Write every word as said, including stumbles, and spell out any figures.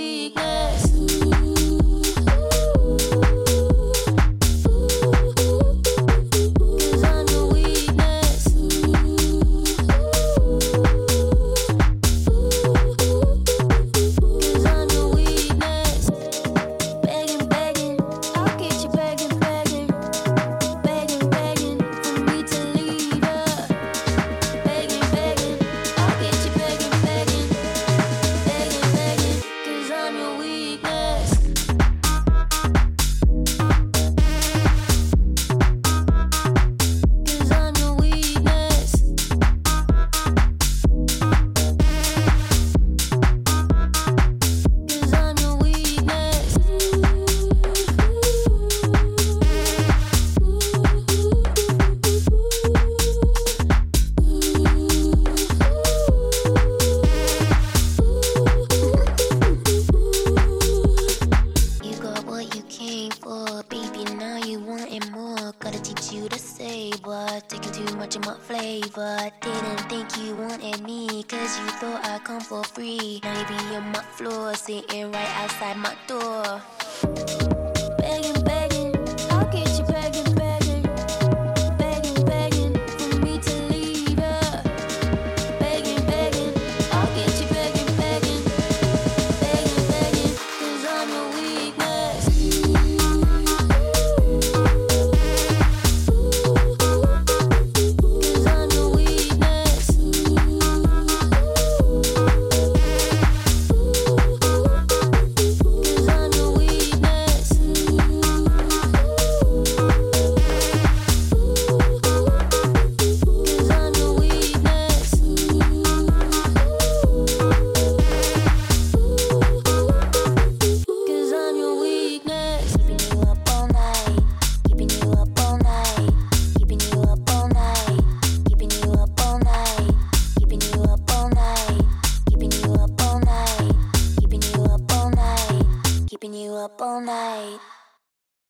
weakness. Gotta teach you to savor, taking too much of my flavor. Didn't think you wanted me, cause you thought I'd come for free. Now you be on my floor, sitting right outside my door. Begging, begging, I'll get you begging, begging. Begging, begging, for me to leave her. Begging, begging, I'll get you begging, begging. Begging, begging, cause I'm your weakness. Keeping you up all night.